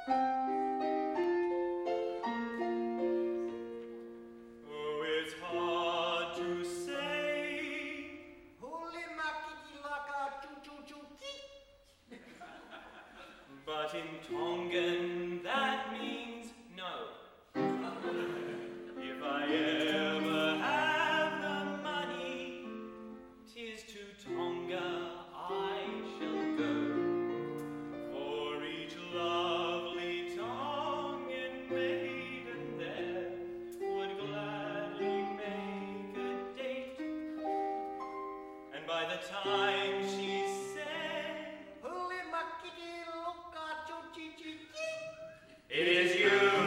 Oh, it's hard to say. But in Tongan, that means no. If I ever have the money, 'tis to Tonga I shall go. For each lovely Tongan maiden there would gladly make a date. And by the time she said, it is you